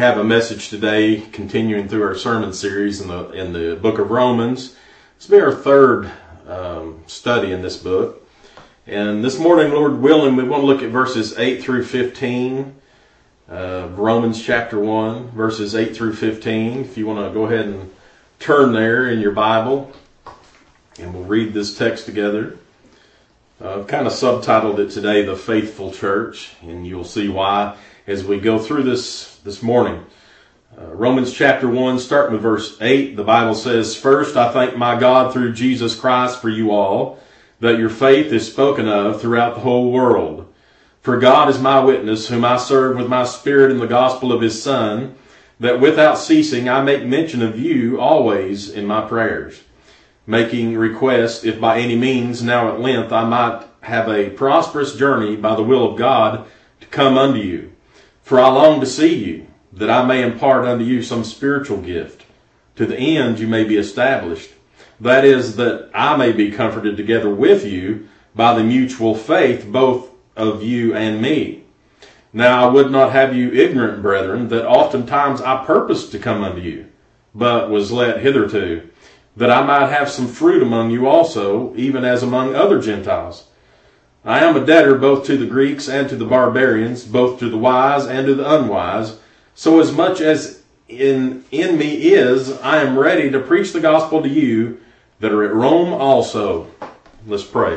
have a message today, continuing through our sermon series in the book of Romans. This will be our third study in this book. And this morning, Lord willing, we want to look at verses 8 through 15. Romans chapter 1, verses 8 through 15. If you want to go ahead and turn there in your Bible, and we'll read this text together. I've kind of subtitled it today, The Faithful Church, and you'll see why as we go through this morning. Romans chapter 1, starting with verse 8, the Bible says, "First I thank my God through Jesus Christ for you all, that your faith is spoken of throughout the whole world. For God is my witness, whom I serve with my spirit in the gospel of his Son, that without ceasing I make mention of you always in my prayers, making request, if by any means now at length I might have a prosperous journey by the will of God to come unto you. For I long to see you, that I may impart unto you some spiritual gift, to the end you may be established. That is, that I may be comforted together with you by the mutual faith, both of you and me. Now I would not have you ignorant, brethren, that oftentimes I purposed to come unto you, but was let hitherto, that I might have some fruit among you also, even as among other Gentiles. I am a debtor both to the Greeks and to the barbarians, both to the wise and to the unwise. So as much as in me is, I am ready to preach the gospel to you that are at Rome also." Let's pray.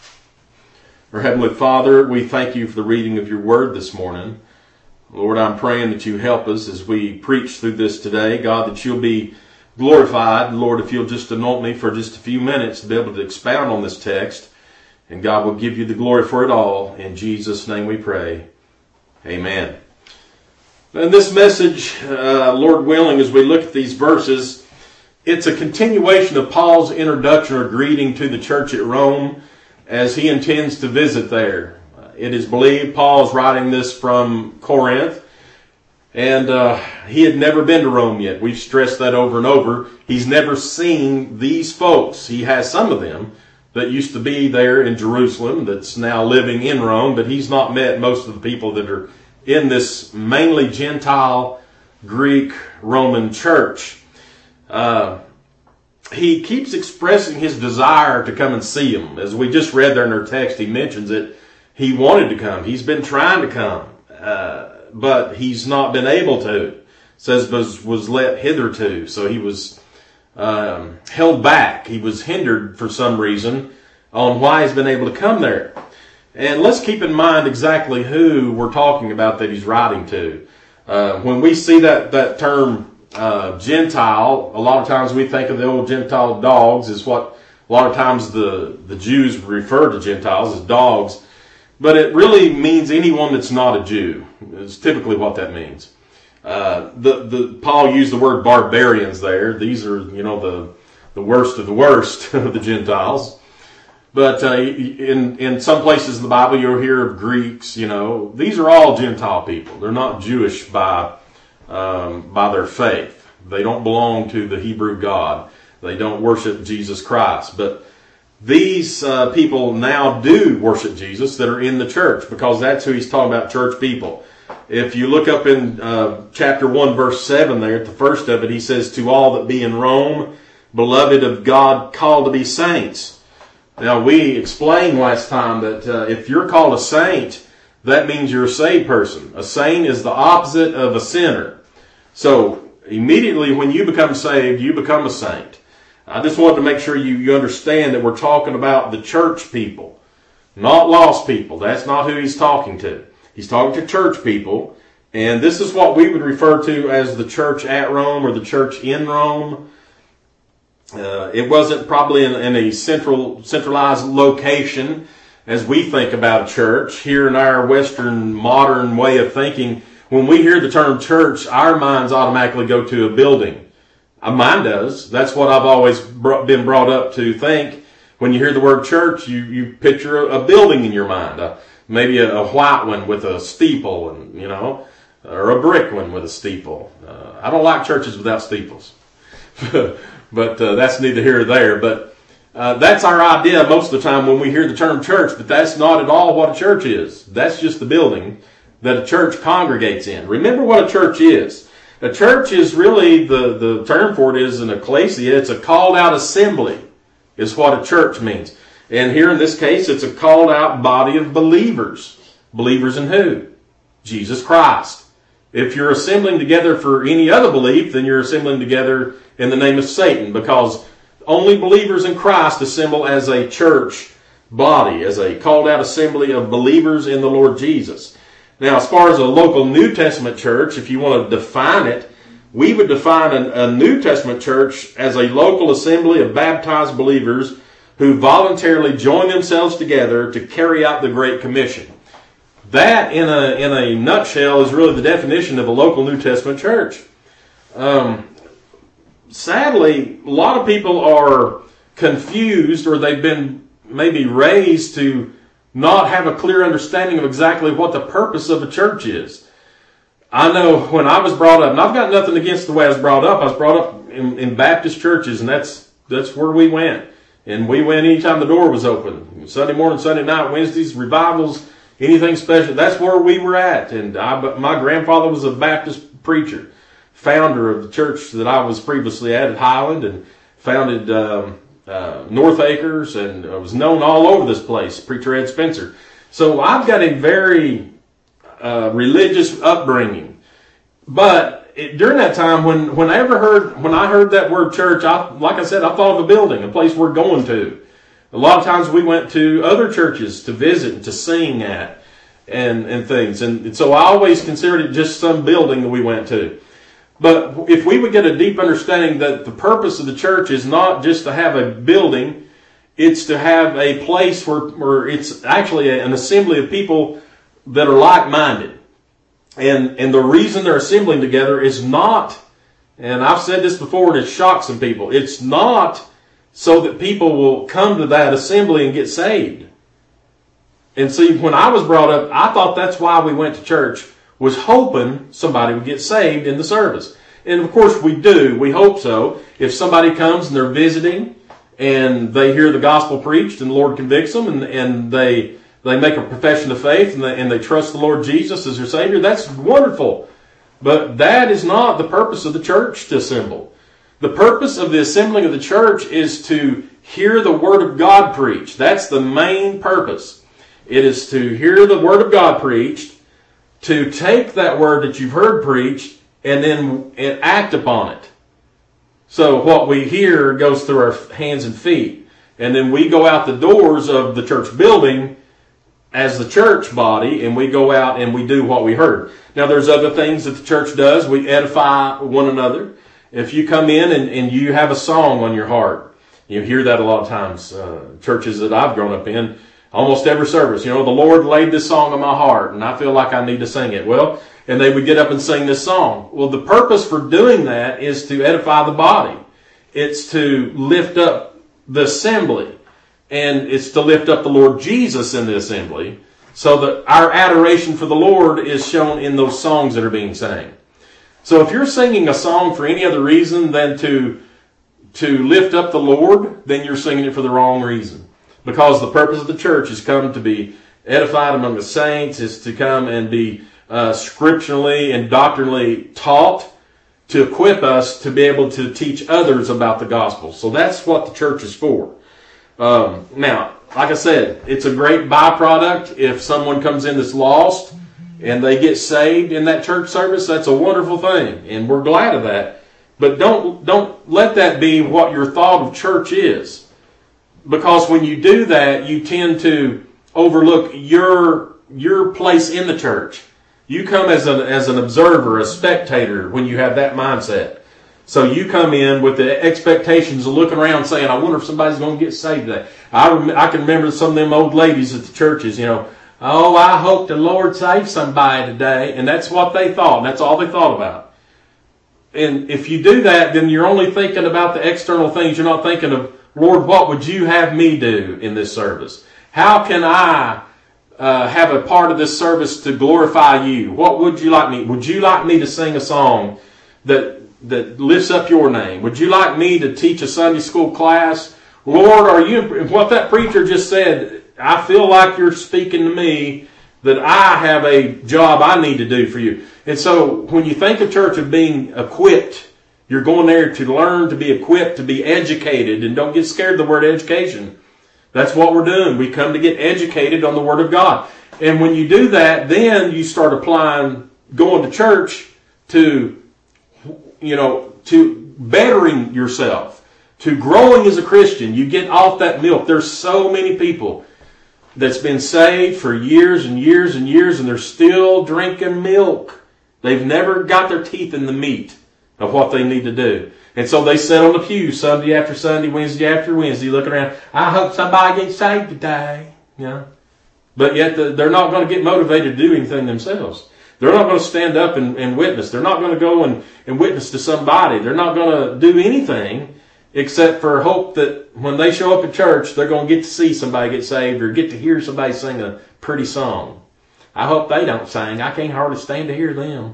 Our Heavenly Father, we thank you for the reading of your word this morning. Lord, I'm praying that you help us as we preach through this today. God, that you'll be glorified. Lord, if you'll just anoint me for just a few minutes to be able to expound on this text. And God will give you the glory for it all. In Jesus' name we pray. Amen. And this message, Lord willing, as we look at these verses, it's a continuation of Paul's introduction or greeting to the church at Rome as he intends to visit there. It is believed Paul is writing this from Corinth, and he had never been to Rome yet. We've stressed that over and over. He's never seen these folks. He has some of them that used to be there in Jerusalem that's now living in Rome, but he's not met most of the people that are in this mainly Gentile Greek Roman church. He keeps expressing his desire to come and see him. As we just read there in our text, he mentions it. He wanted to come. He's been trying to come, but he's not been able to. It says was let hitherto. So he was held back. He was hindered for some reason on why he's been able to come there. And let's keep in mind exactly who we're talking about that he's writing to. When we see that term Gentile, a lot of times we think of the old Gentile dogs is what a lot of times the Jews refer to Gentiles as dogs. But it really means anyone that's not a Jew. It's typically what that means. Paul used the word barbarians there. These are, the worst of the worst of the Gentiles. But in some places in the Bible, you'll hear of Greeks. These are all Gentile people. They're not Jewish by their faith. They don't belong to the Hebrew God. They don't worship Jesus Christ. But these people now do worship Jesus that are in the church, because that's who he's talking about, church people. If you look up in chapter 1, verse 7 there, at the first of it, he says, "To all that be in Rome, beloved of God, called to be saints." Now, we explained last time that if you're called a saint, that means you're a saved person. A saint is the opposite of a sinner. So, immediately when you become saved, you become a saint. I just wanted to make sure you understand that we're talking about the church people, not lost people. That's not who he's talking to. He's talking to church people, and this is what we would refer to as the church at Rome or the church in Rome. It wasn't probably in a centralized location as we think about a church. Here in our Western modern way of thinking, when we hear the term church, our minds automatically go to a building. Mine does. That's what I've always been brought up to think. When you hear the word church, you picture a building in your mind. Maybe a white one with a steeple, or a brick one with a steeple. I don't like churches without steeples. But that's neither here nor there. But that's our idea most of the time when we hear the term church. But that's not at all what a church is. That's just the building that a church congregates in. Remember what a church is. A church is really, the term for it is an ecclesia. It's a called out assembly is what a church means. And here in this case, it's a called out body of believers. Believers in who? Jesus Christ. If you're assembling together for any other belief, then you're assembling together in the name of Satan, because only believers in Christ assemble as a church body, as a called out assembly of believers in the Lord Jesus. Now, as far as a local New Testament church, if you want to define it, we would define a New Testament church as a local assembly of baptized believers who voluntarily join themselves together to carry out the Great Commission. That, in a nutshell, is really the definition of a local New Testament church. Sadly, a lot of people are confused, or they've been maybe raised to not have a clear understanding of exactly what the purpose of a church is. I know when I was brought up, and I've got nothing against the way I was brought up in Baptist churches, and that's where we went. And we went anytime the door was open. Sunday morning, Sunday night, Wednesdays, revivals, anything special. That's where we were at. And my grandfather was a Baptist preacher, founder of the church that I was previously at Highland, and founded North Acres, and was known all over this place, Preacher Ed Spencer. So I've got a very religious upbringing. But during that time, when I heard that word church, like I said, I thought of a building, a place we're going to. A lot of times we went to other churches to visit and to sing at and things. And so I always considered it just some building that we went to. But if we would get a deep understanding that the purpose of the church is not just to have a building, it's to have a place where it's actually an assembly of people that are like-minded. And the reason they're assembling together is not, and I've said this before and it shocks some people, it's not so that people will come to that assembly and get saved. And see, when I was brought up, I thought that's why we went to church, was hoping somebody would get saved in the service. And of course we do. We hope so. If somebody comes and they're visiting and they hear the gospel preached and the Lord convicts them and they make a profession of faith and they trust the Lord Jesus as their Savior, that's wonderful. But that is not the purpose of the church to assemble. The purpose of the assembling of the church is to hear the Word of God preached. That's the main purpose. It is to hear the Word of God preached, to take that word that you've heard preached and act upon it. So what we hear goes through our hands and feet. And then we go out the doors of the church building as the church body, and we go out and we do what we heard. Now there's other things that the church does. We edify one another. If you come in and you have a song on your heart, you hear that a lot of times. Churches that I've grown up in, almost every service, the Lord laid this song on my heart and I feel like I need to sing it. Well, and they would get up and sing this song. Well, the purpose for doing that is to edify the body. It's to lift up the assembly. And it's to lift up the Lord Jesus in the assembly, so that our adoration for the Lord is shown in those songs that are being sang. So if you're singing a song for any other reason than to lift up the Lord, then you're singing it for the wrong reason. Because the purpose of the church is come to be edified among the saints, is to come and be scripturally and doctrinally taught, to equip us to be able to teach others about the gospel. So that's what the church is for. Now, like I said, it's a great byproduct if someone comes in that's lost and they get saved in that church service. That's a wonderful thing, and we're glad of that. But don't let that be what your thought of church is, because when you do that, you tend to overlook your place in the church. You come as an observer, a spectator, when you have that mindset. So you come in with the expectations of looking around saying, I wonder if somebody's going to get saved today. I can remember some of them old ladies at the churches, oh, I hope the Lord saves somebody today. And that's what they thought. That's all they thought about. And if you do that, then you're only thinking about the external things. You're not thinking of, Lord, what would you have me do in this service? How can I have a part of this service to glorify you? What would you like me? Would you like me to sing a song that lifts up your name? Would you like me to teach a Sunday school class? Lord, what that preacher just said, I feel like you're speaking to me that I have a job I need to do for you. And so when you think of church of being equipped, you're going there to learn, to be equipped, to be educated. And don't get scared of the word education. That's what we're doing. We come to get educated on the Word of God. And when you do that, then you start applying going to church to, to bettering yourself, to growing as a Christian. You get off that milk. There's so many people that's been saved for years and years and years, and they're still drinking milk. They've never got their teeth in the meat of what they need to do. And so they sit on the pew Sunday after Sunday, Wednesday after Wednesday, looking around. I hope somebody gets saved today. But yet they're not going to get motivated to do anything themselves. They're not going to stand up and witness. They're not going to go and witness to somebody. They're not going to do anything except for hope that when they show up at church, they're going to get to see somebody get saved or get to hear somebody sing a pretty song. I hope they don't sing. I can't hardly stand to hear them.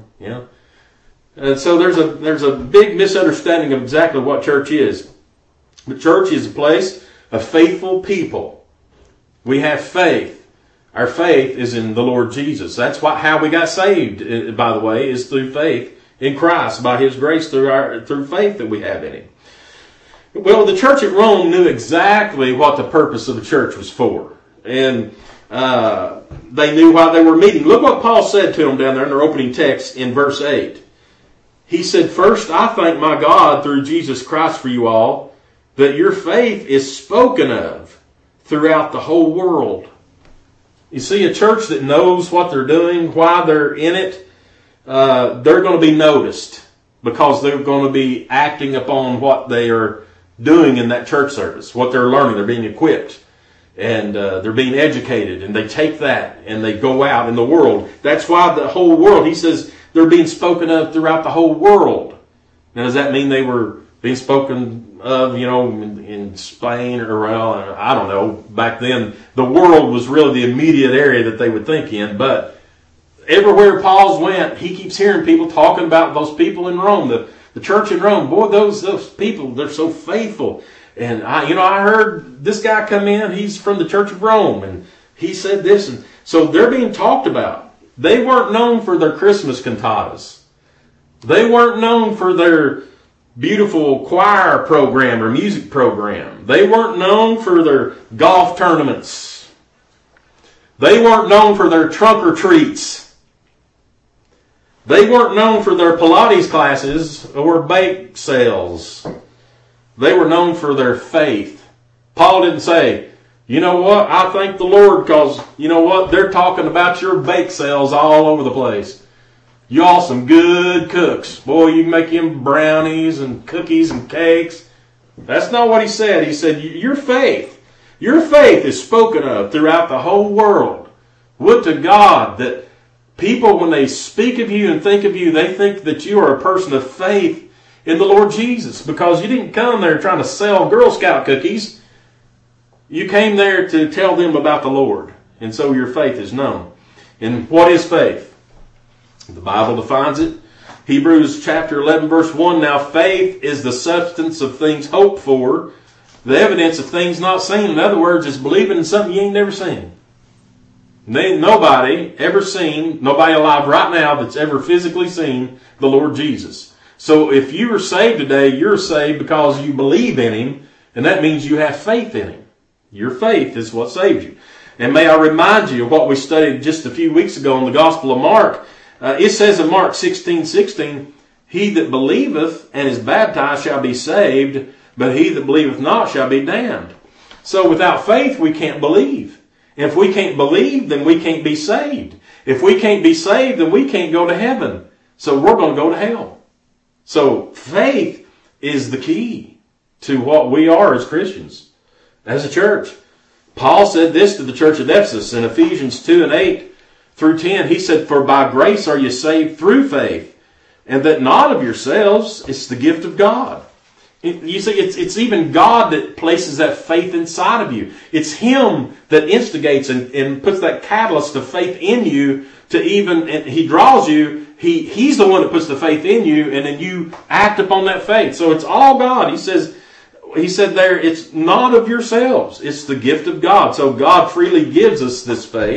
And so there's a big misunderstanding of exactly what church is. But church is a place of faithful people. We have faith. Our faith is in the Lord Jesus. That's how we got saved, by the way, is through faith in Christ, by His grace through faith that we have in Him. Well, the church at Rome knew exactly what the purpose of the church was for. And they knew why they were meeting. Look what Paul said to them down there in their opening text in verse 8. He said, "First, I thank my God through Jesus Christ for you all, that your faith is spoken of throughout the whole world." You see, a church that knows what they're doing, why they're in it, they're going to be noticed because they're going to be acting upon what they are doing in that church service, what they're learning. They're being equipped and they're being educated, and they take that and they go out in the world. That's why the whole world, he says, they're being spoken of throughout the whole world. Now, does that mean they were being spoken of, in Spain or, well, I don't know. Back then, the world was really the immediate area that they would think in. But everywhere Paul's went, he keeps hearing people talking about those people in Rome, the church in Rome. Boy, those people, they're so faithful. And I heard this guy come in. He's from the Church of Rome, and he said this. And so they're being talked about. They weren't known for their Christmas cantatas. They weren't known for their beautiful choir program or music program. They weren't known for their golf tournaments. They weren't known for their trunk or treats. They weren't known for their Pilates classes or bake sales. They were known for their faith. Paul didn't say, "You know what? I thank the Lord because, you know what? They're talking about your bake sales all over the place. Y'all some good cooks. Boy, you can make them brownies and cookies and cakes." That's not what he said. He said, your faith is spoken of throughout the whole world. Would to God that people, when they speak of you and think of you, they think that you are a person of faith in the Lord Jesus, because you didn't come there trying to sell Girl Scout cookies. You came there to tell them about the Lord. And so your faith is known. And what is faith? The Bible defines it. Hebrews chapter 11 verse 1. "Now faith is the substance of things hoped for, the evidence of things not seen." In other words, it's believing in something you ain't never seen. Nobody ever seen, nobody alive right now that's ever physically seen the Lord Jesus. So if you are saved today, you're saved because you believe in Him, and that means you have faith in Him. Your faith is what saves you. And may I remind you of what we studied just a few weeks ago in the Gospel of Mark. It says in Mark 16:16, "He that believeth and is baptized shall be saved, but he that believeth not shall be damned." So without faith, we can't believe. If we can't believe, then we can't be saved. If we can't be saved, then we can't go to heaven. So we're going to go to hell. So faith is the key to what we are as Christians, as a church. Paul said this to the church at Ephesus in Ephesians 2:8 through 10. He said, "For by grace are you saved through faith, and that not of yourselves, it's the gift of God." You see, it's even God that places that faith inside of you. It's Him that instigates and puts that catalyst of faith in you to even, and He draws you. He's the one that puts the faith in you, and then you act upon that faith. So it's all God. He said there, it's not of yourselves. It's the gift of God. So God freely gives us this faith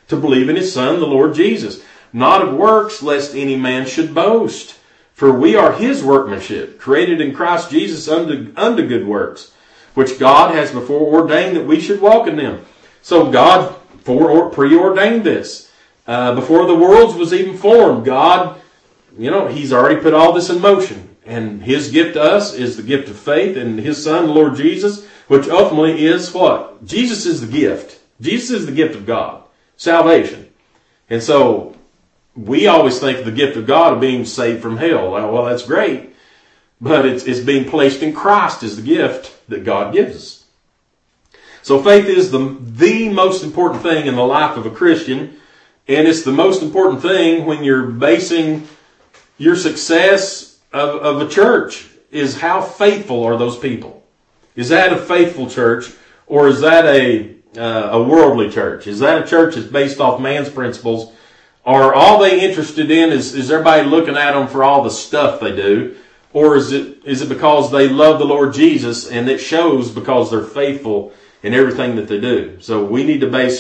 to believe in his Son, the Lord Jesus. Not of works, lest any man should boast. For we are his workmanship, created in Christ Jesus unto good works, which God has before ordained that we should walk in them. So God preordained this. Before the world was even formed, God, he's already put all this in motion. And his gift to us is the gift of faith in his Son, the Lord Jesus, which ultimately is what? Jesus is the gift. Jesus is the gift of God. Salvation. And so we always think of the gift of God of being saved from hell. Well, that's great. But it's being placed in Christ as the gift that God gives us. So faith is the most important thing in the life of a Christian. And it's the most important thing when you're basing your success of a church, is how faithful are those people? Is that a faithful church, or is that a worldly church? Is that a church that's based off man's principles? Or all they interested in is everybody looking at them for all the stuff they do? Or is it because they love the Lord Jesus and it shows because they're faithful in everything that they do? So we need to base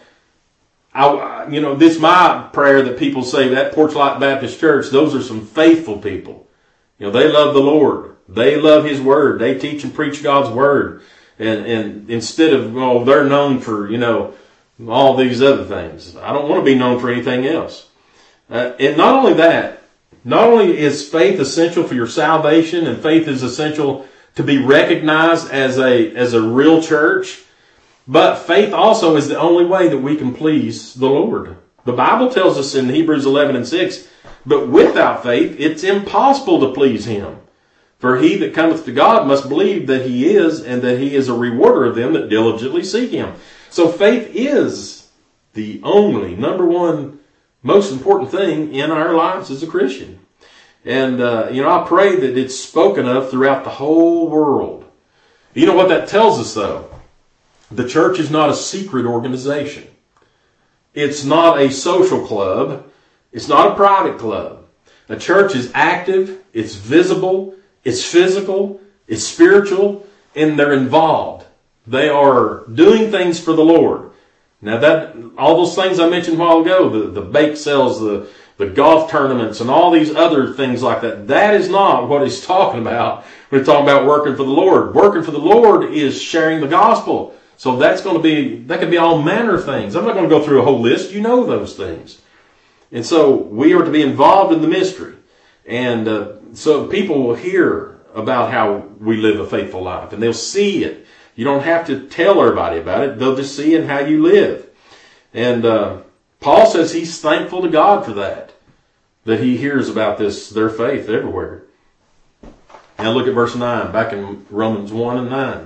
this is my prayer that people say that Porchlight Baptist Church, those are some faithful people. They love the Lord. They love his word. They teach and preach God's word. And instead of, they're known for, all these other things. I don't want to be known for anything else. And not only that, not only is faith essential for your salvation, and faith is essential to be recognized as a real church, but faith also is the only way that we can please the Lord. The Bible tells us in Hebrews 11:6, but without faith it's impossible to please him. For he that cometh to God must believe that he is, and that he is a rewarder of them that diligently seek him. So faith is the only, number one, most important thing in our lives as a Christian. And, I pray that it's spoken of throughout the whole world. You know what that tells us, though? The church is not a secret organization. It's not a social club. It's not a private club. A church is active, it's visible, it's physical, it's spiritual, and they're involved. They are doing things for the Lord. Now all those things I mentioned a while ago, the bake sales, the golf tournaments, and all these other things like that is not what he's talking about when he's talking about working for the Lord. Working for the Lord is sharing the gospel. So that could be all manner of things. I'm not going to go through a whole list. You know those things. And so we are to be involved in the mystery. And so people will hear about how we live a faithful life, and they'll see it. You don't have to tell everybody about it. They'll just see it in how you live. And Paul says he's thankful to God for that he hears about their faith everywhere. Now look at verse 9, back in Romans 1:9.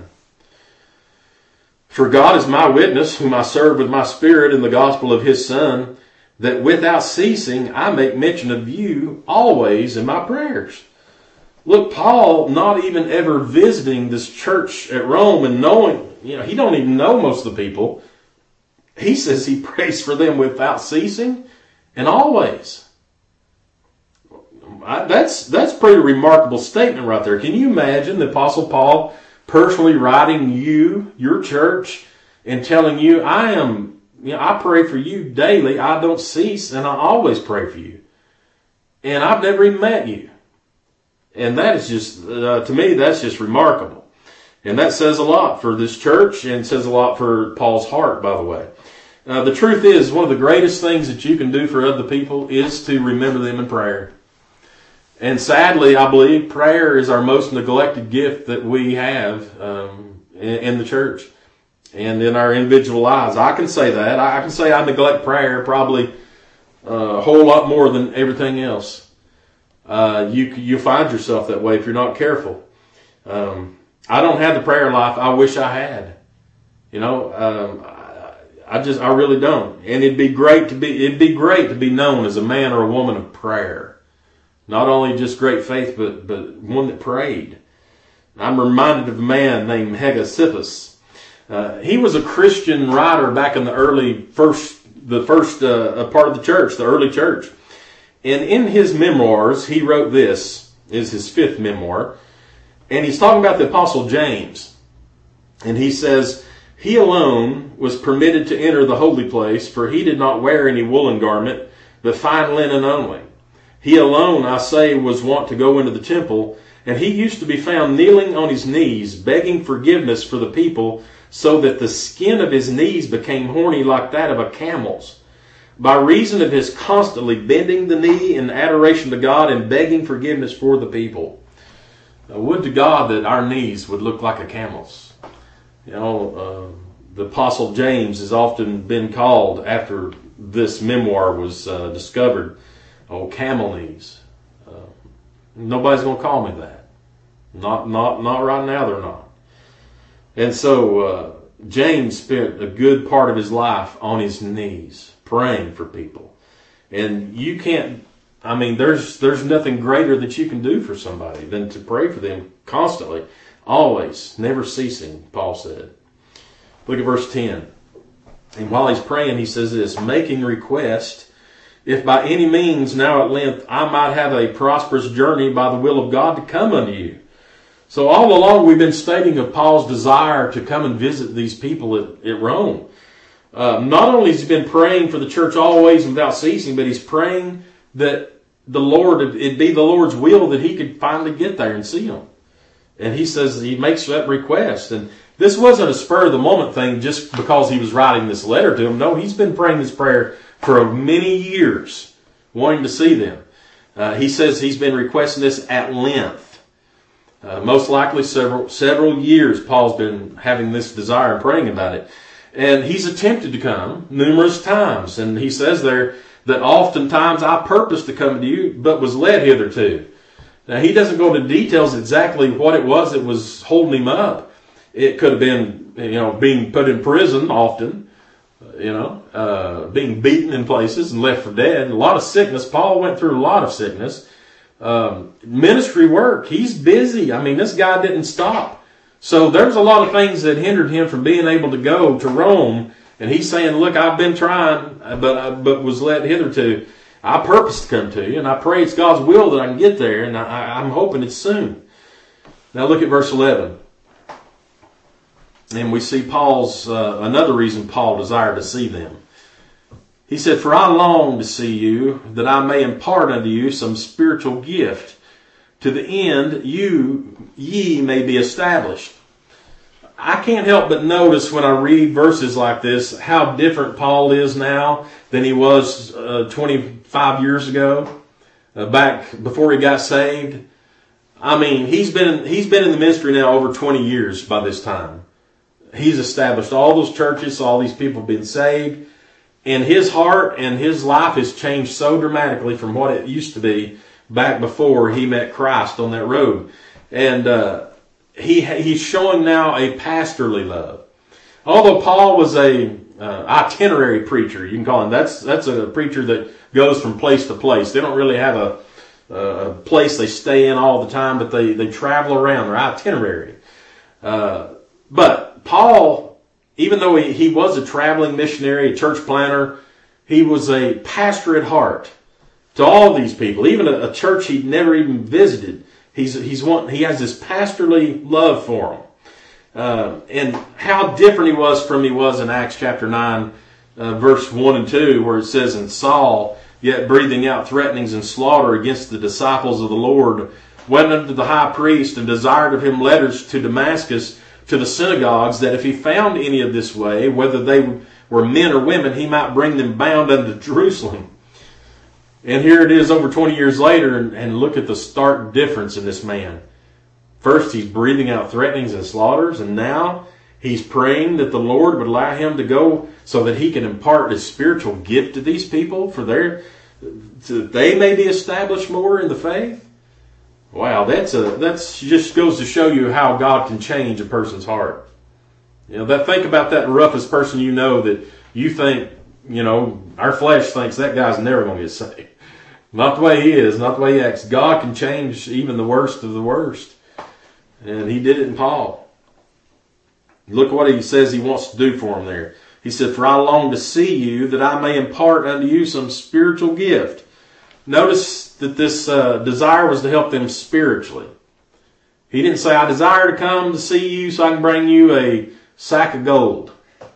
For God is my witness, whom I serve with my spirit in the gospel of his Son, that without ceasing I make mention of you always in my prayers. Look, Paul, not even ever visiting this church at Rome and knowing, he don't even know most of the people. He says he prays for them without ceasing and always. That's a pretty remarkable statement right there. Can you imagine the Apostle Paul personally writing your church, and telling you, I pray for you daily. I don't cease, and I always pray for you. And I've never even met you. And that is just, to me, that's just remarkable. And that says a lot for this church, and says a lot for Paul's heart, by the way. The truth is, one of the greatest things that you can do for other people is to remember them in prayer. And sadly, I believe prayer is our most neglected gift that we have in the church and in our individual lives. I can say that. I can say I neglect prayer probably a whole lot more than everything else. You find yourself that way if you're not careful. I don't have the prayer life I wish I had. I really don't. And it'd be great to be known as a man or a woman of prayer. Not only just great faith, but one that prayed. I'm reminded of a man named Hegesippus. He was a Christian writer back in the first part of the church, the early church. And in his memoirs, he wrote this, is his 5th memoir. And he's talking about the Apostle James. And he says, He alone was permitted to enter the holy place, for he did not wear any woolen garment, but fine linen only. He alone, I say, was wont to go into the temple, and he used to be found kneeling on his knees, begging forgiveness for the people, so that the skin of his knees became horny like that of a camel's, by reason of his constantly bending the knee in adoration to God and begging forgiveness for the people. Would to God that our knees would look like a camel's. The Apostle James has often been called, after this memoir was discovered, camel knees. Nobody's going to call me that. Not right now, they're not. And so James spent a good part of his life on his knees, praying for people. And you can't, there's nothing greater that you can do for somebody than to pray for them constantly, always, never ceasing, Paul said. Look at verse 10. And while he's praying, he says this, making request, if by any means now at length I might have a prosperous journey by the will of God to come unto you. So all along we've been stating of Paul's desire to come and visit these people at Rome. Not only has he been praying for the church always without ceasing, but he's praying that it'd be the Lord's will that he could finally get there and see them. And he says he makes that request. And this wasn't a spur of the moment thing just because he was writing this letter to them. No, he's been praying this prayer for many years, wanting to see them. He says he's been requesting this at length. Most likely several years Paul's been having this desire and praying about it. And he's attempted to come numerous times. And he says there that oftentimes I purposed to come to you, but was led hitherto. Now he doesn't go into details exactly what it was that was holding him up. It could have been, being put in prison often, being beaten in places and left for dead. A lot of sickness. Paul went through a lot of sickness. Ministry work. He's busy. This guy didn't stop. So there's a lot of things that hindered him from being able to go to Rome. And he's saying, look, I've been trying, but was led hitherto. I purpose to come to you, and I pray it's God's will that I can get there, and I'm hoping it's soon. Now look at verse 11. And we see Paul's, another reason Paul desired to see them. He said, for I long to see you, that I may impart unto you some spiritual gift, to the end ye may be established. I can't help but notice when I read verses like this, how different Paul is now than he was 25 years ago, back before he got saved. He's been in the ministry now over 20 years by this time. He's established all those churches, all these people have been saved. And his heart and his life has changed so dramatically from what it used to be back before he met Christ on that road. And he's showing now a pastorly love. Although Paul was a itinerary preacher, you can call him. That's a preacher that goes from place to place. They don't really have a place they stay in all the time, but they travel around. They're itinerary. But Paul, even though he was a traveling missionary, a church planter, he was a pastor at heart to all these people, even a church he'd never even visited. He has this pastorly love for them. And how different he was in Acts chapter 9, verse 1 and 2, where it says, and Saul, yet breathing out threatenings and slaughter against the disciples of the Lord, went unto the high priest and desired of him letters to Damascus, to the synagogues, that if he found any of this way, whether they were men or women, he might bring them bound unto Jerusalem. And here it is over 20 years later, and look at the stark difference in this man. First, he's breathing out threatenings and slaughters, and now he's praying that the Lord would allow him to go so that he can impart his spiritual gift to these people, so that they may be established more in the faith. Wow, that's just goes to show you how God can change a person's heart. Think about that roughest person that you think, our flesh thinks that guy's never going to get saved. Not the way he is, not the way he acts. God can change even the worst of the worst. And he did it in Paul. Look what he says he wants to do for him there. He said, for I long to see you, that I may impart unto you some spiritual gift. Notice that this desire was to help them spiritually. He didn't say, I desire to come to see you so I can bring you sack of gold.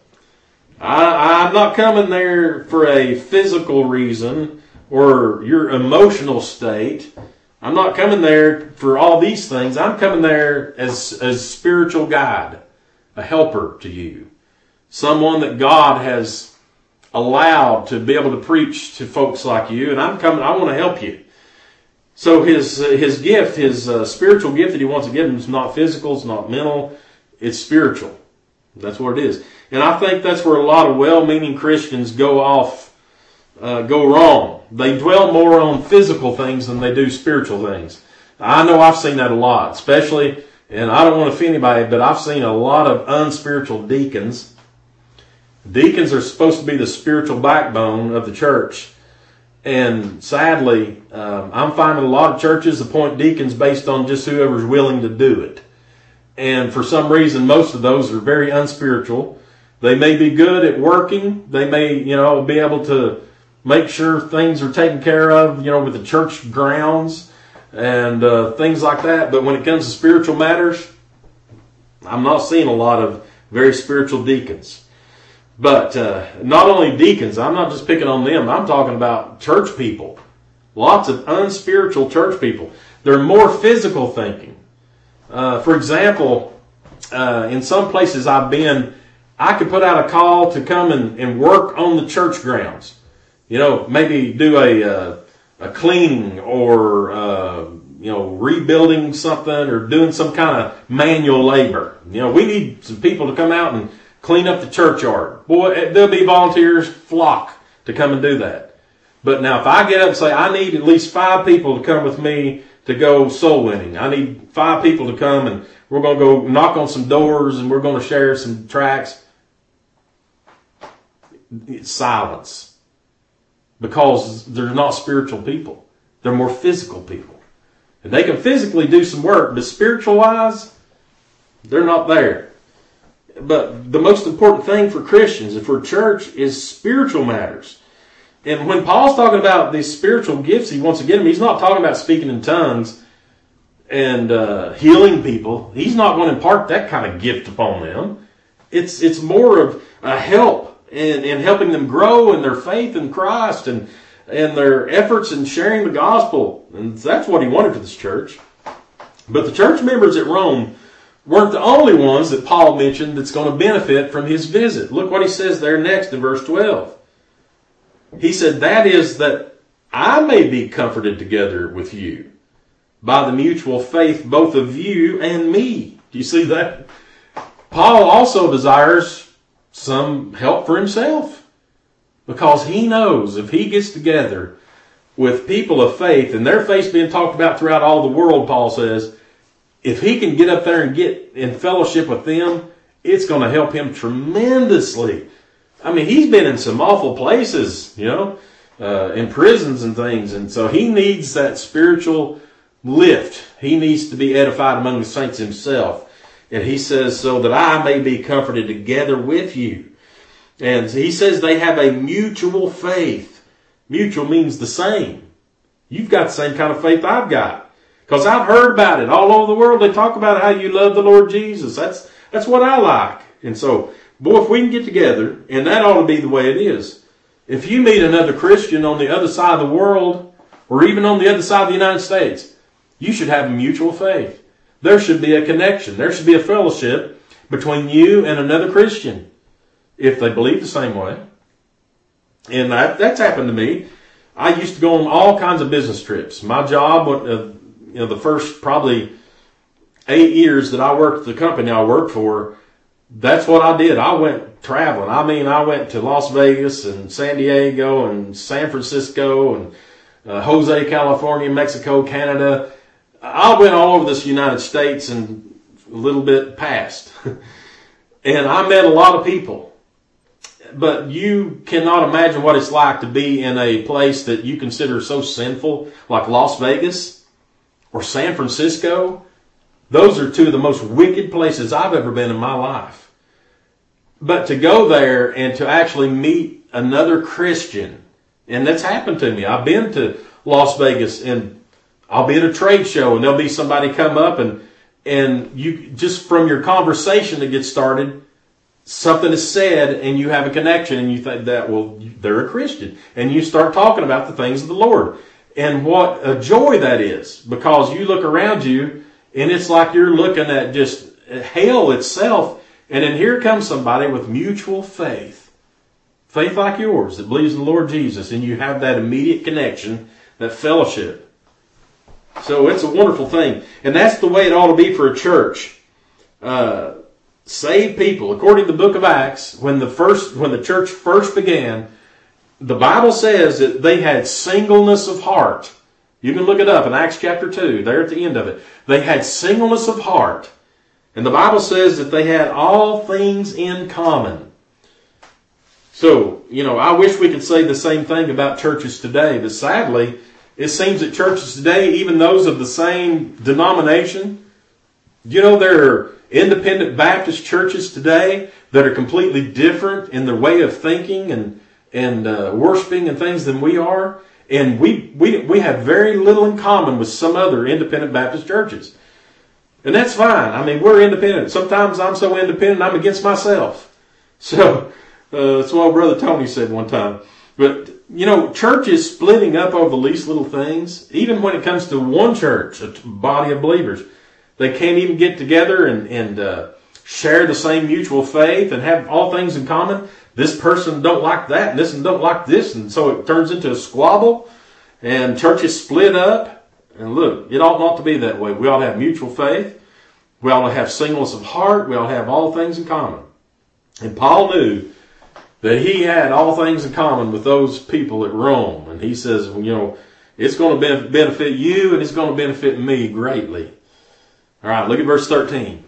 I'm not coming there for a physical reason or your emotional state. I'm not coming there for all these things. I'm coming there as a spiritual guide, a helper to you. Someone that God has allowed to be able to preach to folks like you. And I want to help you. So his gift, his spiritual gift that he wants to give him is not physical, it's not mental, it's spiritual. That's what it is. And I think that's where a lot of well-meaning Christians go wrong. They dwell more on physical things than they do spiritual things. I know I've seen that a lot, especially, and I don't want to offend anybody, but I've seen a lot of unspiritual deacons. Deacons are supposed to be the spiritual backbone of the church. And sadly, I'm finding a lot of churches appoint deacons based on just whoever's willing to do it. And for some reason, most of those are very unspiritual. They may be good at working. They may, be able to make sure things are taken care of, with the church grounds and things like that. But when it comes to spiritual matters, I'm not seeing a lot of very spiritual deacons. But not only deacons, I'm not just picking on them. I'm talking about church people. Lots of unspiritual church people. They're more physical thinking. For example, in some places I've been, I could put out a call to come and work on the church grounds. Maybe do a cleaning or, rebuilding something or doing some kind of manual labor. We need some people to come out and clean up the churchyard. Boy, there'll be volunteers flock to come and do that. But now if I get up and say, I need at least 5 people to come with me to go soul winning. I need 5 people to come and we're going to go knock on some doors and we're going to share some tracts. It's silence. Because they're not spiritual people. They're more physical people. And they can physically do some work, but spiritual wise, they're not there. But the most important thing for Christians and for church is spiritual matters. And when Paul's talking about these spiritual gifts he wants to give them, he's not talking about speaking in tongues and healing people. He's not going to impart that kind of gift upon them. It's more of a help in helping them grow in their faith in Christ and their efforts in sharing the gospel. And that's what he wanted for this church. But the church members at Rome weren't the only ones that Paul mentioned that's going to benefit from his visit. Look what he says there next in verse 12. He said, that is that I may be comforted together with you by the mutual faith both of you and me. Do you see that? Paul also desires some help for himself because he knows if he gets together with people of faith and their faith's being talked about throughout all the world, Paul says, if he can get up there and get in fellowship with them, it's going to help him tremendously. I mean, he's been in some awful places, in prisons and things. And so he needs that spiritual lift. He needs to be edified among the saints himself. And he says, so that I may be comforted together with you. And he says they have a mutual faith. Mutual means the same. You've got the same kind of faith I've got. Because I've heard about it all over the world. They talk about how you love the Lord Jesus. That's what I like. And so, boy, if we can get together, and that ought to be the way it is. If you meet another Christian on the other side of the world, or even on the other side of the United States, you should have a mutual faith. There should be a connection. There should be a fellowship between you and another Christian, if they believe the same way. And that's happened to me. I used to go on all kinds of business trips. My job, the first probably 8 years that I worked at the company I worked for, that's what I did. I went traveling. I mean, I went to Las Vegas and San Diego and San Francisco and Jose, California, Mexico, Canada. I went all over this United States and a little bit past. And I met a lot of people. But you cannot imagine what it's like to be in a place that you consider so sinful, like Las Vegas or San Francisco. Those are 2 of the most wicked places I've ever been in my life. But to go there and to actually meet another Christian, and that's happened to me. I've been to Las Vegas and I'll be at a trade show and there'll be somebody come up and you just from your conversation that gets started, something is said and you have a connection and you think that, well, they're a Christian. And you start talking about the things of the Lord. And what a joy that is, because you look around you and it's like you're looking at just hell itself. And then here comes somebody with mutual faith. Faith like yours that believes in the Lord Jesus. And you have that immediate connection, that fellowship. So it's a wonderful thing. And that's the way it ought to be for a church. Saved people, according to the book of Acts, when the church first began, the Bible says that they had singleness of heart. You can look it up in Acts chapter 2, there at the end of it. They had singleness of heart. And the Bible says that they had all things in common. So, I wish we could say the same thing about churches today, but sadly, it seems that churches today, even those of the same denomination, there are independent Baptist churches today that are completely different in their way of thinking and worshiping and things than we are. And we have very little in common with some other independent Baptist churches. And that's fine. I mean, we're independent. Sometimes I'm so independent I'm against myself. So that's what Brother Tony said one time. But, churches splitting up over the least little things, even when it comes to one church, a body of believers, they can't even get together and share the same mutual faith and have all things in common. This person don't like that, and this one don't like this, and so it turns into a squabble, and churches split up. And look, it ought not to be that way. We ought to have mutual faith. We ought to have singleness of heart. We ought to have all things in common. And Paul knew that he had all things in common with those people at Rome. And he says, it's going to benefit you and it's going to benefit me greatly. All right, look at verse 13.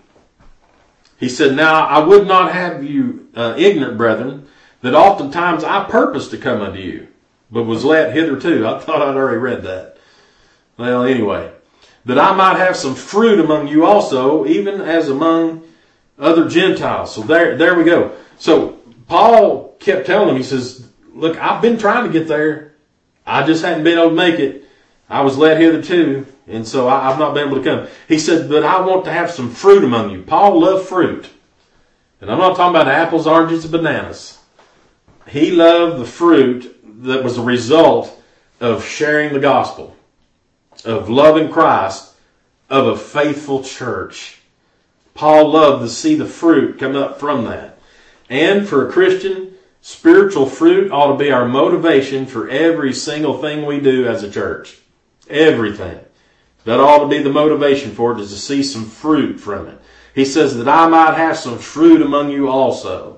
He said, now I would not have you ignorant, brethren, that oftentimes I purposed to come unto you, but was led hitherto. I thought I'd already read that. Well, anyway, that I might have some fruit among you also, even as among other Gentiles. So there we go. So Paul kept telling him, he says, look, I've been trying to get there. I just hadn't been able to make it. I was led hitherto, and so I've not been able to come. He said, but I want to have some fruit among you. Paul loved fruit. And I'm not talking about apples, oranges, and bananas. He loved the fruit that was a result of sharing the gospel, of loving Christ, of a faithful church. Paul loved to see the fruit come up from that. And for a Christian, spiritual fruit ought to be our motivation for every single thing we do as a church. Everything. That ought to be the motivation for it, is to see some fruit from it. He says that I might have some fruit among you also.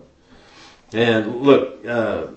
And look, a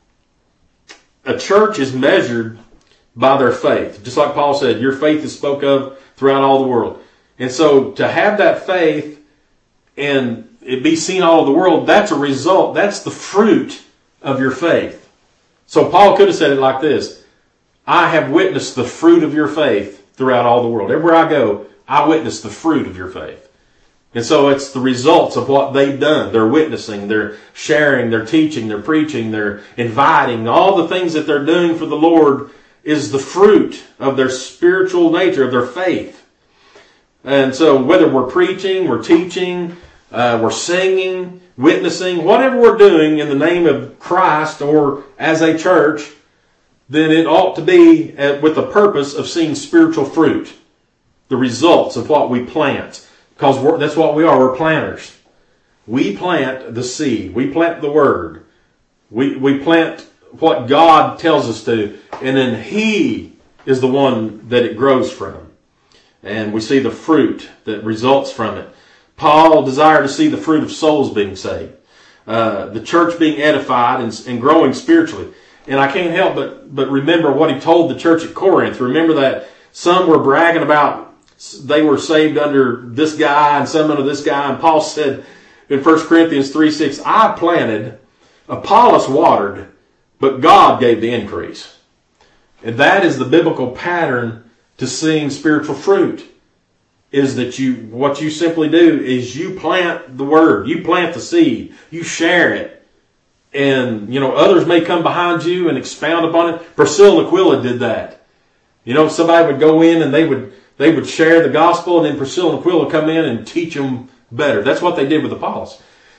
church is measured by their faith. Just like Paul said, your faith is spoke of throughout all the world. And so to have that faith and it be seen all over the world, that's a result. That's the fruit of your faith. So Paul could have said it like this: I have witnessed the fruit of your faith throughout all the world. Everywhere I go, I witness the fruit of your faith. And so it's the results of what they've done. They're witnessing, they're sharing, they're teaching, they're preaching, they're inviting. All the things that they're doing for the Lord is the fruit of their spiritual nature, of their faith. And so whether we're preaching, we're teaching, we're singing, witnessing, whatever we're doing in the name of Christ or as a church, then it ought to be with the purpose of seeing spiritual fruit, the results of what we plant. Because that's what we are. We're planters. We plant the seed. We plant the word. We plant what God tells us to. And then He is the one that it grows from. And we see the fruit that results from it. Paul desired to see the fruit of souls being saved. The church being edified and growing spiritually. And I can't help but remember what he told the church at Corinth. Remember that some were bragging about they were saved under this guy and some under this guy. And Paul said in 1 Corinthians 3:6, I planted, Apollos watered, but God gave the increase. And that is the biblical pattern to seeing spiritual fruit. Is that what you simply do is you plant the word, you plant the seed, you share it. And, others may come behind you and expound upon it. Priscilla and Aquila did that. Somebody would go in and they would share the gospel, and then Priscilla and Aquila would come in and teach them better. That's what they did with Apollos.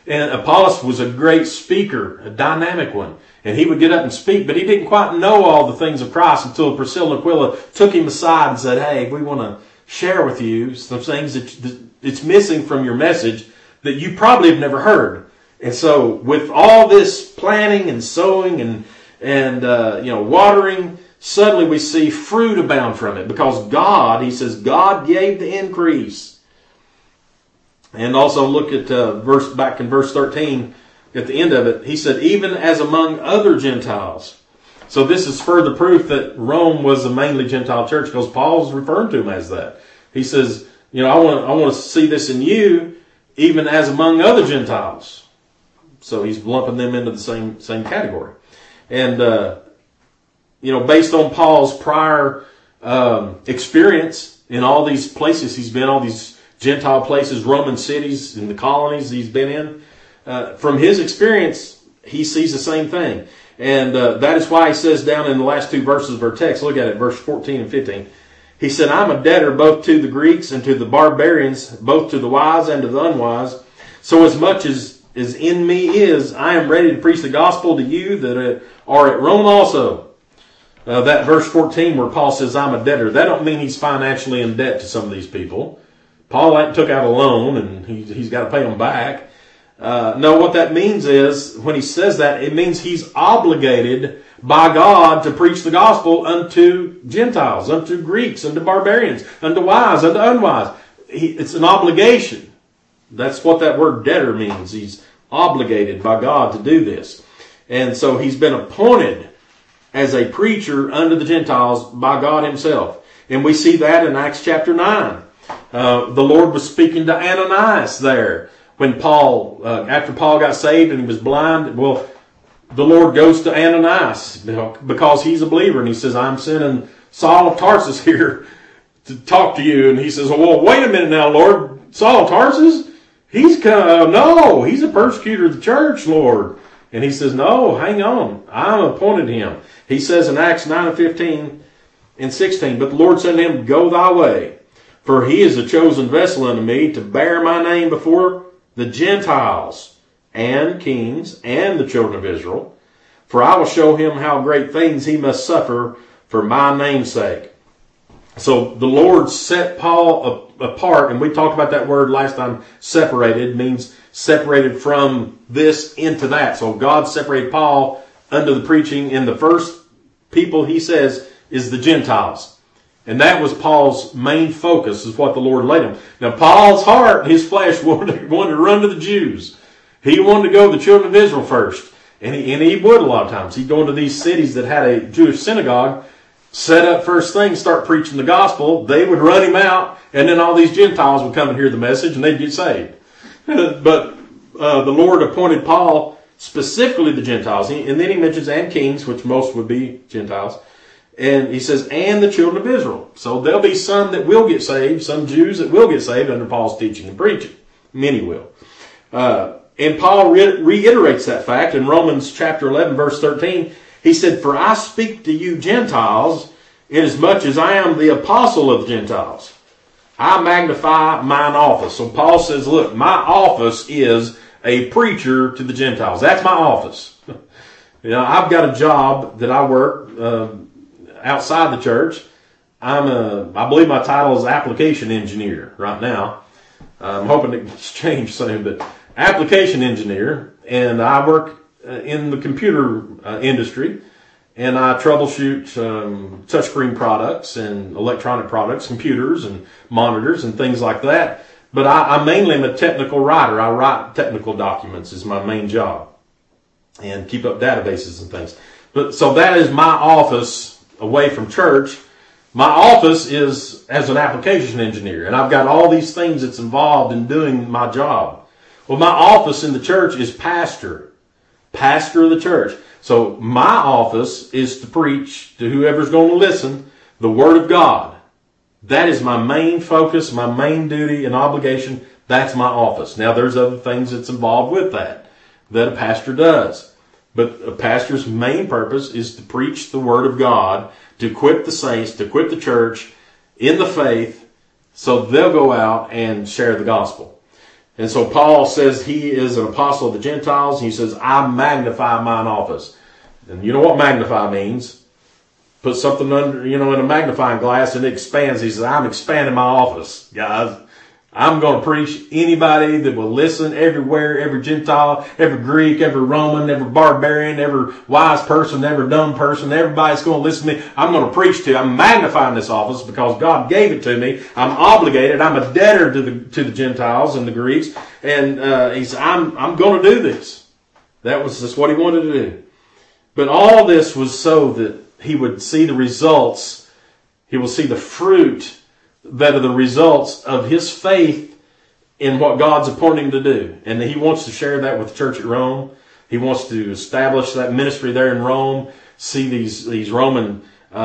And Apollos was a great speaker, a dynamic one. And he would get up and speak, but he didn't quite know all the things of Christ until Priscilla and Aquila took him aside and said, hey, we want to share with you some things that it's missing from your message that you probably have never heard. And so with all this planting and sowing and watering, suddenly we see fruit abound from it because God, he says, God gave the increase. And also look at back in verse 13, at the end of it, he said, even as among other Gentiles. So this is further proof that Rome was a mainly Gentile church because Paul's referring to him as that. He says, I want to see this in you, even as among other Gentiles. So he's lumping them into the same category. And, based on Paul's prior experience in all these places he's been, all these Gentile places, Roman cities, and the colonies he's been in, from his experience, he sees the same thing. And that is why he says down in the last two verses of our text, look at it, verse 14 and 15. He said, I'm a debtor both to the Greeks and to the barbarians, both to the wise and to the unwise. So as much as in me is, I am ready to preach the gospel to you that are at Rome also. That verse 14 where Paul says, I'm a debtor, that don't mean he's financially in debt to some of these people. Paul took out a loan and he's got to pay them back. No, what that means is, when he says that, it means he's obligated by God to preach the gospel unto Gentiles, unto Greeks, unto barbarians, unto wise, unto unwise. It's an obligation. That's what that word debtor means. He's obligated by God to do this. And so he's been appointed as a preacher unto the Gentiles by God himself. And we see that in Acts chapter 9. The Lord was speaking to Ananias there. When after Paul got saved and he was blind, well, the Lord goes to Ananias because he's a believer, and he says, I'm sending Saul of Tarsus here to talk to you. And he says, well, wait a minute now, Lord. Saul of Tarsus? He's a persecutor of the church, Lord. And he says, no, hang on. I appointed him. He says in Acts 9 and 15 and 16, but the Lord said to him, go thy way, for he is a chosen vessel unto me to bear my name before the Gentiles and kings and the children of Israel. For I will show him how great things he must suffer for my name's sake. So the Lord set Paul apart, and we talked about that word last time, separated, means separated from this into that. So God separated Paul unto the preaching, and the first people he says is the Gentiles. And that was Paul's main focus, is what the Lord led him. Now Paul's heart, his flesh wanted to run to the Jews. He wanted to go to the children of Israel first. And he would a lot of times. He'd go into these cities that had a Jewish synagogue, set up first thing, start preaching the gospel. They would run him out, and then all these Gentiles would come and hear the message, and they'd get saved. But the Lord appointed Paul specifically the Gentiles. And then he mentions and kings, which most would be Gentiles. And he says, and the children of Israel. So there'll be some that will get saved, some Jews that will get saved under Paul's teaching and preaching. Many will. And Paul reiterates that fact in Romans chapter 11, verse 13. He said, for I speak to you Gentiles, inasmuch as I am the apostle of the Gentiles. I magnify mine office. So Paul says, look, my office is a preacher to the Gentiles. That's my office. I've got a job that I work outside the church. I believe my title is application engineer right now. I'm hoping it's changed soon, but application engineer, and I work in the computer industry, and I troubleshoot touchscreen products and electronic products, computers and monitors and things like that. But I mainly am a technical writer. I write technical documents is my main job, and keep up databases and things. But so that is my office away from church. My office is as an application engineer, and I've got all these things that's involved in doing my job. Well, my office in the church is pastor of the church. So my office is to preach to whoever's going to listen the Word of God. That is my main focus, my main duty and obligation. That's my office. Now, there's other things that's involved with that a pastor does. But a pastor's main purpose is to preach the Word of God, to equip the saints, to equip the church in the faith, so they'll go out and share the gospel. And so Paul says he is an apostle of the Gentiles. He says, I magnify mine office. And you know what magnify means? Put something under, in a magnifying glass and it expands. He says, I'm expanding my office, guys. I'm going to preach anybody that will listen everywhere, every Gentile, every Greek, every Roman, every barbarian, every wise person, every dumb person, everybody's going to listen to me. I'm going to preach to. I'm magnifying this office because God gave it to me. I'm obligated. I'm a debtor to the Gentiles and the Greeks. And he said, I'm going to do this. That's what he wanted to do. But all this was so that he would see the results. He will see the fruit that are the results of his faith in what God's appointed him to do. And he wants to share that with the church at Rome. He wants to establish that ministry there in Rome, see these Roman,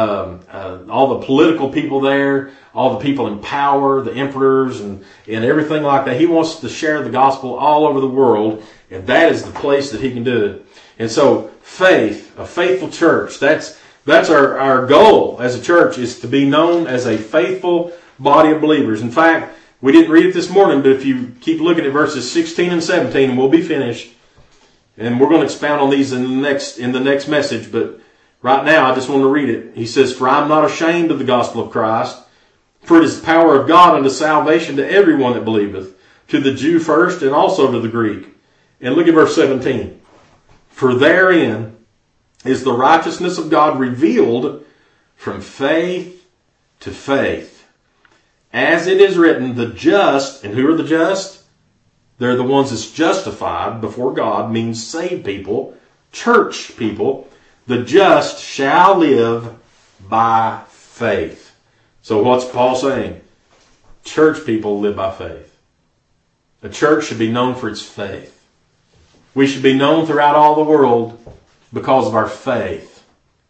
all the political people there, all the people in power, the emperors and everything like that. He wants to share the gospel all over the world, and that is the place that he can do it. And so faith, a faithful church, that's our goal as a church, is to be known as a faithful body of believers. In fact, we didn't read it this morning, but if you keep looking at verses 16 and 17, we'll be finished. And we're going to expound on these in the next message, but right now I just want to read it. He says, For I am not ashamed of the gospel of Christ, for it is the power of God unto salvation to everyone that believeth, to the Jew first and also to the Greek. And look at verse 17. For therein is the righteousness of God revealed from faith to faith. As it is written, the just, and who are the just? They're the ones that's justified before God, means saved people, church people. The just shall live by faith. So what's Paul saying? Church people live by faith. A church should be known for its faith. We should be known throughout all the world because of our faith.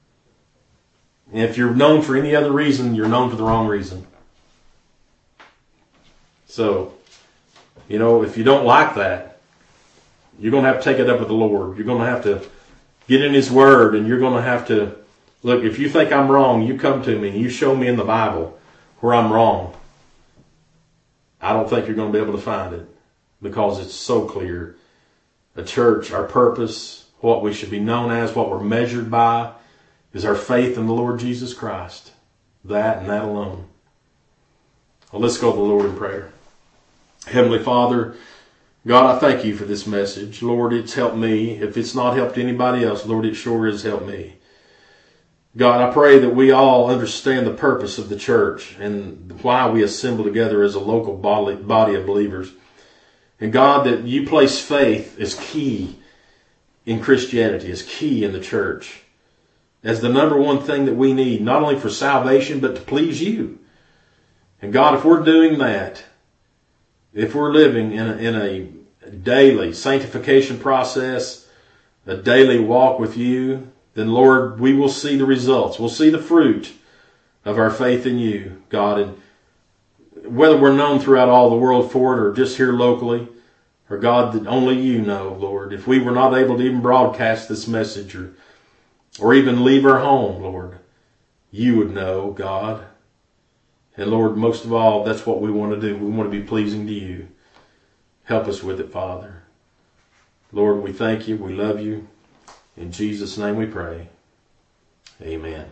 And if you're known for any other reason, you're known for the wrong reason. So, if you don't like that, you're going to have to take it up with the Lord. You're going to have to get in His Word, and you're going to have to, look, if you think I'm wrong, you come to me and you show me in the Bible where I'm wrong. I don't think you're going to be able to find it because it's so clear. A church, our purpose, what we should be known as, what we're measured by, is our faith in the Lord Jesus Christ. That and that alone. Well, let's go to the Lord in prayer. Heavenly Father, God, I thank you for this message. Lord, it's helped me. If it's not helped anybody else, Lord, it sure has helped me. God, I pray that we all understand the purpose of the church and why we assemble together as a local body of believers. And God, that you place faith as key in Christianity, as key in the church, as the number one thing that we need, not only for salvation, but to please you. And God, if we're doing that, if we're living in a daily sanctification process, a daily walk with you, then Lord, we will see the results. We'll see the fruit of our faith in you, God. And whether we're known throughout all the world for it or just here locally, or God, that only you know, Lord. If we were not able to even broadcast this message or even leave our home, Lord, you would know, God. And Lord, most of all, that's what we want to do. We want to be pleasing to you. Help us with it, Father. Lord, we thank you. We love you. In Jesus' name we pray. Amen.